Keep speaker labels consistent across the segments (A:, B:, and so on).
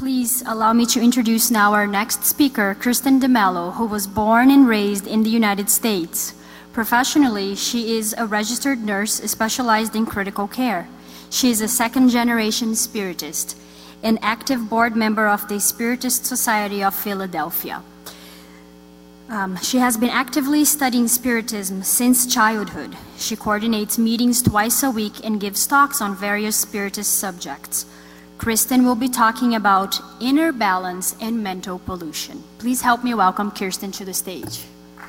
A: Please allow me to introduce now our next speaker, Kristen DeMello, who was born and raised in the United States. Professionally, she is a registered nurse specialized in critical care. She is a second-generation Spiritist, an active board member of the Spiritist Society of Philadelphia. She has been actively studying Spiritism since childhood. She coordinates meetings twice a week and gives talks on various Spiritist subjects. Kristen will be talking about inner balance and mental pollution. Please help me welcome Kirsten to the stage.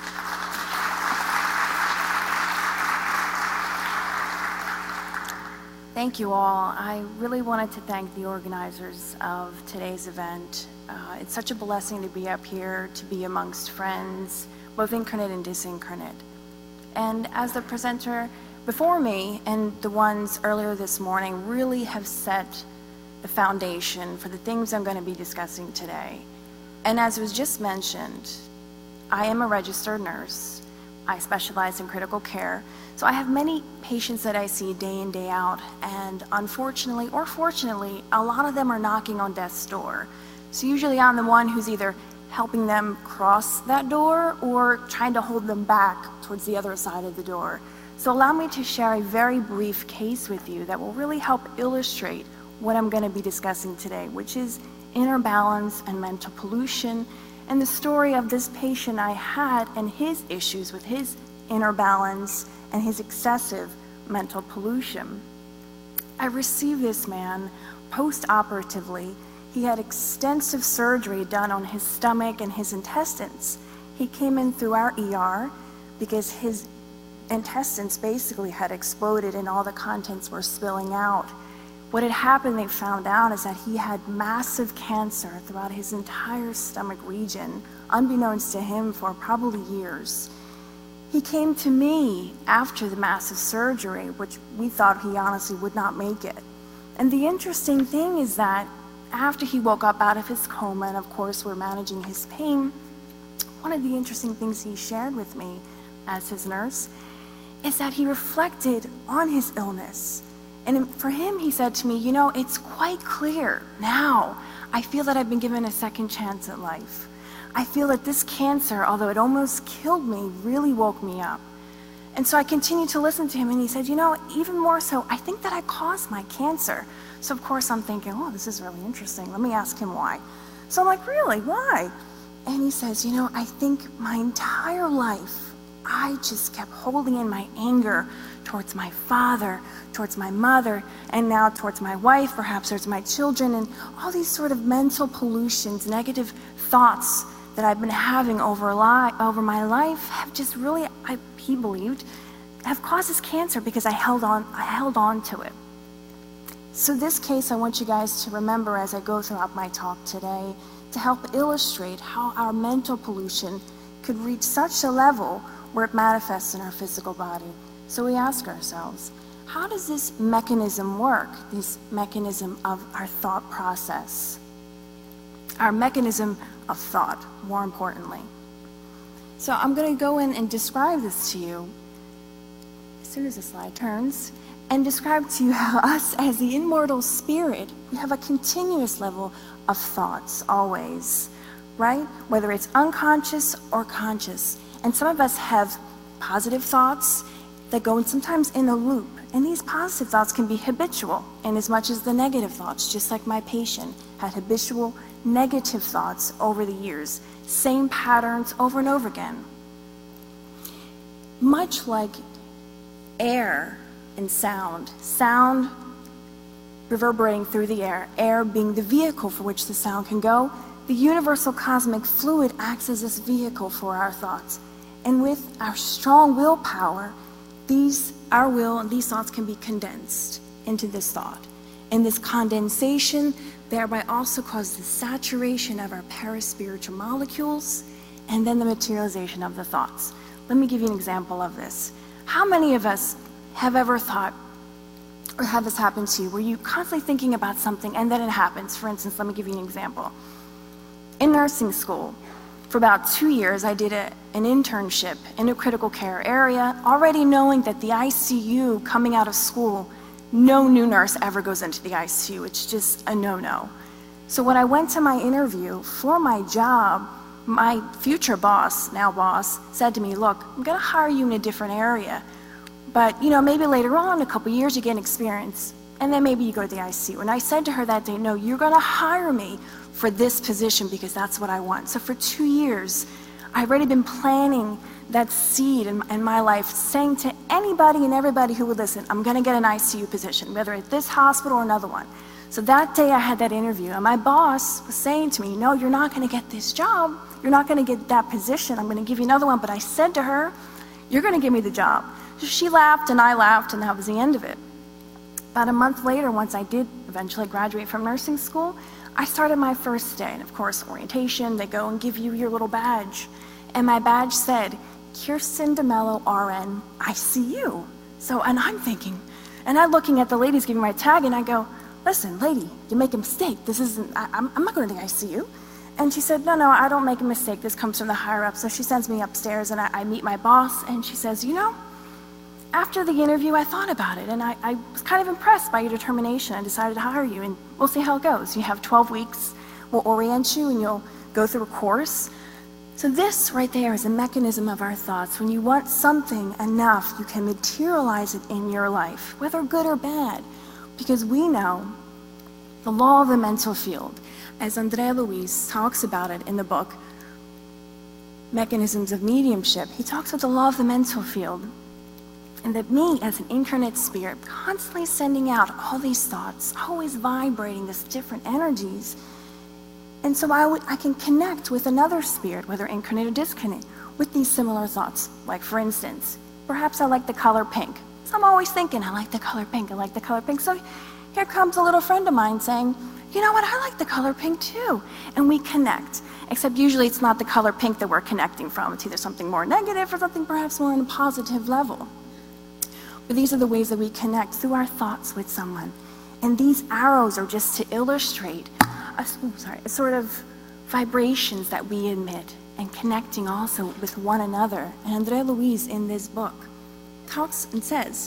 B: Thank you all. I really wanted to thank the organizers of today's event. It's such a blessing to be up here, to be amongst friends, both incarnate and disincarnate. And as the presenter before me and the ones earlier this morning really have set the foundation for the things I'm going to be discussing today. And as was just mentioned, I am a registered nurse. I specialize in critical care. So I have many patients that I see day in, day out, and unfortunately or fortunately, a lot of them are knocking on death's door. So usually I'm the one who's either helping them cross that door or trying to hold them back towards the other side of the door. So allow me to share a very brief case with you that will really help illustrate what I'm going to be discussing today, which is inner balance and mental pollution, and the story of this patient I had and his issues with his inner balance and his excessive mental pollution. I received this man post-operatively. He had extensive surgery done on his stomach and his intestines. He came in through our ER because his intestines basically had exploded and all the contents were spilling out. What had happened, they found out, is that he had massive cancer throughout his entire stomach region, unbeknownst to him for probably years. He came to me after the massive surgery, which we thought he honestly would not make it. And the interesting thing is that after he woke up out of his coma, and of course we're managing his pain, one of the interesting things he shared with me as his nurse is that he reflected on his illness. And for him, he said to me, you know, it's quite clear now. I feel that I've been given a second chance at life. I feel that this cancer, although it almost killed me, really woke me up. And so I continued to listen to him, and he said, you know, even more so, I think that I caused my cancer. So of course I'm thinking, oh, this is really interesting. Let me ask him why. So I'm like, really, why? And he says, you know, I think my entire life, I just kept holding in my anger towards my father, towards my mother, and now towards my wife, perhaps towards my children, and all these sort of mental pollutions, negative thoughts that I've been having over my life have just really, he believed, have caused this cancer because I held on to it. So this case I want you guys to remember as I go throughout my talk today to help illustrate how our mental pollution could reach such a level where it manifests in our physical body. So we ask ourselves, how does this mechanism work, this mechanism of our thought process? Our mechanism of thought, more importantly. So I'm going to go in and describe this to you as soon as the slide turns, and describe to you how us as the immortal spirit, we have a continuous level of thoughts always, right? Whether it's unconscious or conscious. And some of us have positive thoughts that go in sometimes in a loop. And these positive thoughts can be habitual in as much as the negative thoughts, just like my patient had habitual negative thoughts over the years, same patterns over and over again. Much like air and sound reverberating through the air being the vehicle for which the sound can go, the universal cosmic fluid acts as this vehicle for our thoughts. And with our strong willpower, our will and these thoughts can be condensed into this thought. And this condensation thereby also causes the saturation of our paraspiritual molecules and then the materialization of the thoughts. Let me give you an example of this. How many of us have ever thought or had this happen to you where you're constantly thinking about something and then it happens? For instance, let me give you an example. In nursing school, for about 2 years, I did an internship in a critical care area, already knowing that the ICU coming out of school, no new nurse ever goes into the ICU. It's just a no-no. So when I went to my interview for my job, my future boss, now boss, said to me, look, I'm going to hire you in a different area, but maybe later on, a couple years, you get experience, and then maybe you go to the ICU. And I said to her that day, no, you're going to hire me for this position because that's what I want. So for 2 years, I've already been planting that seed in my life, saying to anybody and everybody who would listen, I'm going to get an ICU position, whether at this hospital or another one. So that day I had that interview, and my boss was saying to me, no, you're not going to get this job. You're not going to get that position. I'm going to give you another one. But I said to her, you're going to give me the job. So she laughed and I laughed, and that was the end of it. About a month later, once I did eventually graduate from nursing school, I started my first day. And of course, orientation, they go and give you your little badge. And my badge said, Kirsten DeMello, RN, ICU. So, and I'm thinking, and I'm looking at the ladies giving my tag, and I go, listen, lady, you make a mistake. This isn't, I'm not going to the ICU. And she said, no, I don't make a mistake. This comes from the higher up. So she sends me upstairs, and I meet my boss, and she says, after the interview, I thought about it, and I was kind of impressed by your determination. I decided to hire you, and we'll see how it goes. You have 12 weeks. We'll orient you, and you'll go through a course. So this right there is a mechanism of our thoughts. When you want something enough, you can materialize it in your life, whether good or bad, because we know the law of the mental field. As André Luiz talks about it in the book, Mechanisms of Mediumship, he talks about the law of the mental field. And that me, as an incarnate spirit, constantly sending out all these thoughts, always vibrating these different energies. And so I can connect with another spirit, whether incarnate or discarnate, with these similar thoughts. Like, for instance, perhaps I like the color pink. So I'm always thinking, I like the color pink, I like the color pink. So here comes a little friend of mine saying, you know what, I like the color pink too. And we connect. Except usually it's not the color pink that we're connecting from. It's either something more negative or something perhaps more on a positive level. But these are the ways that we connect through our thoughts with someone. And these arrows are just to illustrate a sort of vibrations that we emit, and connecting also with one another. And André Luiz in this book talks and says,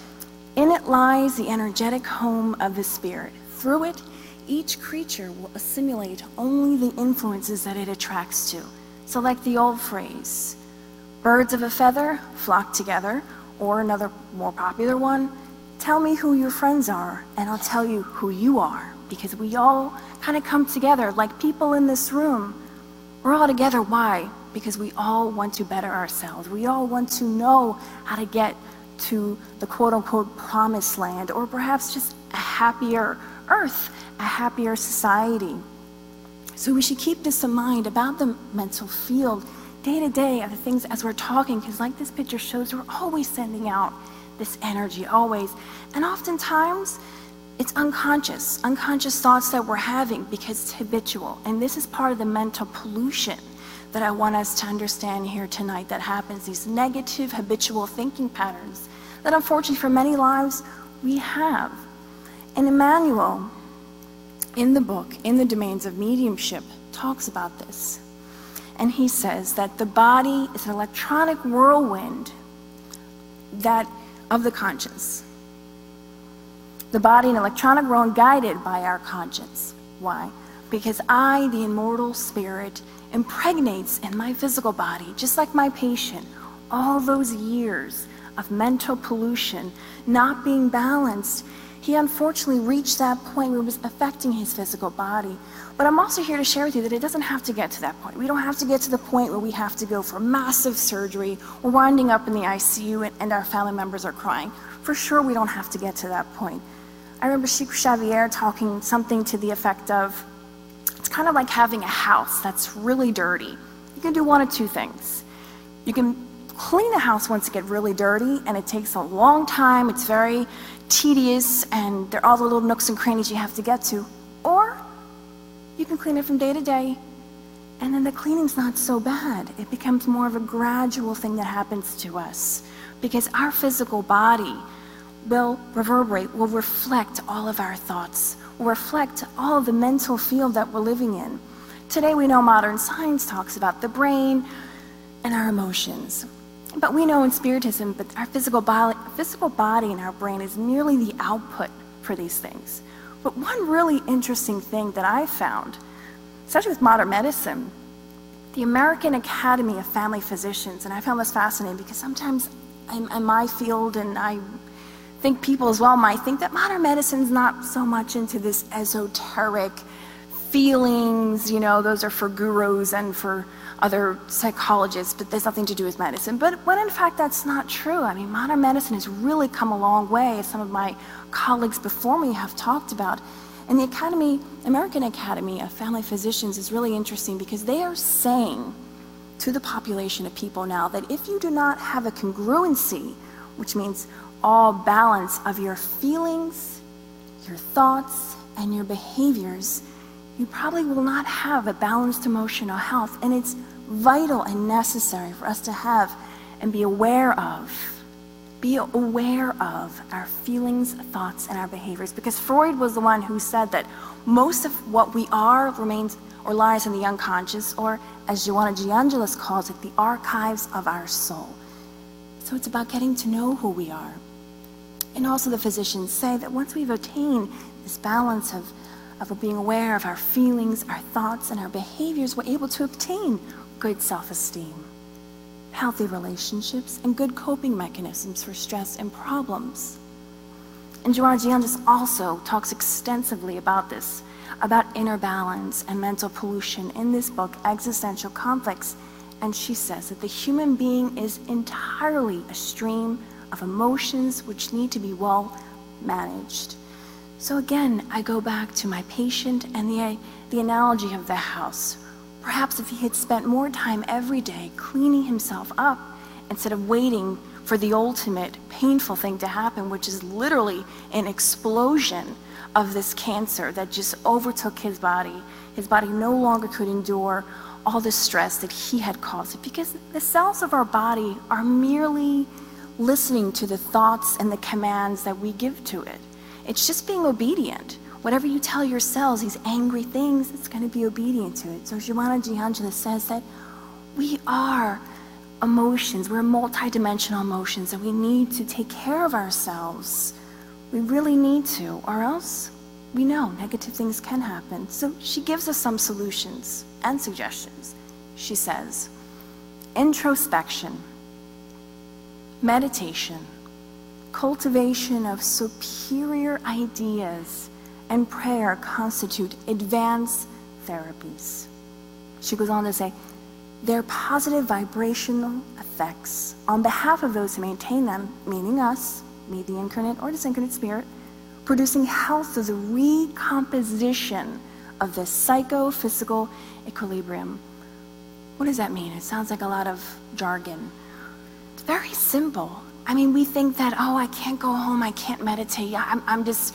B: in it lies the energetic home of the spirit. Through it, each creature will assimilate only the influences that it attracts to. So like the old phrase, birds of a feather flock together, or another more popular one, tell me who your friends are, and I'll tell you who you are. Because we all kind of come together, like people in this room. We're all together, why? Because we all want to better ourselves. We all want to know how to get to the quote-unquote promised land, or perhaps just a happier earth, a happier society. So we should keep this in mind about the mental field day to day of the things as we're talking, because like this picture shows, we're always sending out this energy, always. And oftentimes, it's unconscious thoughts that we're having because it's habitual. And this is part of the mental pollution that I want us to understand here tonight that happens, these negative habitual thinking patterns that unfortunately for many lives we have. And Emmanuel, in the book, In the Domains of Mediumship, talks about this. And he says that the body is an electronic whirlwind of the conscience. The body, an electronic whirlwind guided by our conscience. Why? Because I, the immortal spirit, impregnates in my physical body, just like my patient, all those years of mental pollution, not being balanced. He unfortunately reached that point where it was affecting his physical body. But I'm also here to share with you that it doesn't have to get to that point. We don't have to get to the point where we have to go for massive surgery or winding up in the ICU and our family members are crying. For sure, we don't have to get to that point. I remember Chico Xavier talking something to the effect of, it's kind of like having a house that's really dirty. You can do one of two things. You can clean a house once it gets really dirty, and it takes a long time, it's very tedious, and there are all the little nooks and crannies you have to get to. Or you can clean it from day to day, and then the cleaning's not so bad. It becomes more of a gradual thing that happens to us, because our physical body will reverberate, will reflect all of our thoughts, will reflect all of the mental field that we're living in. Today we know modern science talks about the brain and our emotions. But we know in Spiritism that our physical body and our brain is merely the output for these things. But one really interesting thing that I found, especially with modern medicine, the American Academy of Family Physicians, and I found this fascinating because sometimes in my field, and I think people as well might think that modern medicine's not so much into this esoteric feelings, those are for gurus and for other psychologists, but there's nothing to do with medicine. But when in fact that's not true. I mean, modern medicine has really come a long way, as some of my colleagues before me have talked about. And the American Academy of Family Physicians is really interesting because they are saying to the population of people now that if you do not have a congruency, which means all balance of your feelings, your thoughts, and your behaviors, you probably will not have a balanced emotional health. And it's vital and necessary for us to have and be aware of our feelings, thoughts, and our behaviors. Because Freud was the one who said that most of what we are remains or lies in the unconscious, or as Joanna de Angelis calls it, the archives of our soul. So it's about getting to know who we are. And also the physicians say that once we've attained this balance of being aware of our feelings, our thoughts, and our behaviors, we're able to obtain good self-esteem, healthy relationships, and good coping mechanisms for stress and problems. And Joanna de Angelis also talks extensively about this, about inner balance and mental pollution in this book, Existential Conflicts. And she says that the human being is entirely a stream of emotions which need to be well managed. So again, I go back to my patient and the analogy of the house. Perhaps if he had spent more time every day cleaning himself up instead of waiting for the ultimate painful thing to happen, which is literally an explosion of this cancer that just overtook his body. His body no longer could endure all the stress that he had caused, because the cells of our body are merely listening to the thoughts and the commands that we give to it. It's just being obedient. Whatever you tell your cells, these angry things, it's going to be obedient to it. So Joanna de Angelis says that we are emotions. We're multidimensional emotions, and we need to take care of ourselves. We really need to, or else we know negative things can happen. So she gives us some solutions and suggestions. She says, introspection, meditation, cultivation of superior ideas, and prayer constitute advanced therapies. She goes on to say, their positive vibrational effects on behalf of those who maintain them, meaning us, me the incarnate or disincarnate spirit, producing health through the recomposition of the psychophysical equilibrium. What does that mean? It sounds like a lot of jargon. It's very simple. I mean, we think that, oh, I can't go home, I can't meditate, I'm just,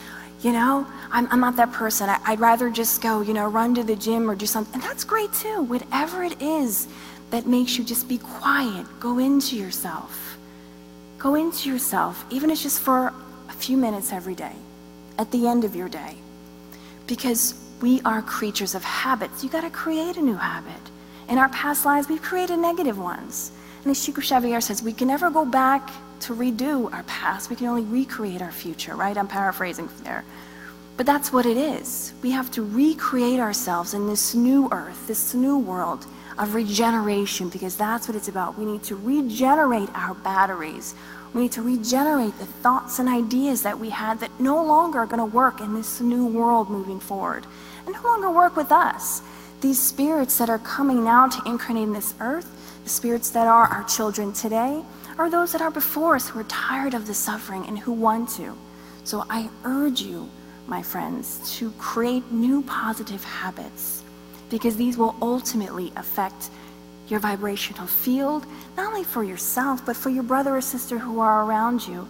B: I'm not that person. I'd rather just go, run to the gym or do something. And that's great too. Whatever it is that makes you just be quiet, go into yourself. Go into yourself, even if it's just for a few minutes every day, at the end of your day. Because we are creatures of habits. You got to create a new habit. In our past lives, we've created negative ones. And as Chico Xavier says, we can never go back to redo our past. We can only recreate our future, right? I'm paraphrasing there. But that's what it is. We have to recreate ourselves in this new earth, this new world of regeneration, because that's what it's about. We need to regenerate our batteries. We need to regenerate the thoughts and ideas that we had that no longer are going to work in this new world moving forward, and no longer work with us. These spirits that are coming now to incarnate in this earth, the spirits that are our children today, are those that are before us who are tired of the suffering and who want to. So I urge you, my friends, to create new positive habits, because these will ultimately affect your vibrational field, not only for yourself, but for your brother or sister who are around you.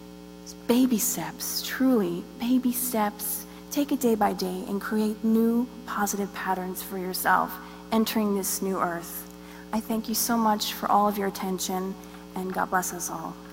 B: Baby steps, truly, baby steps. Take it day by day and create new positive patterns for yourself entering this new earth. I thank you so much for all of your attention, and God bless us all.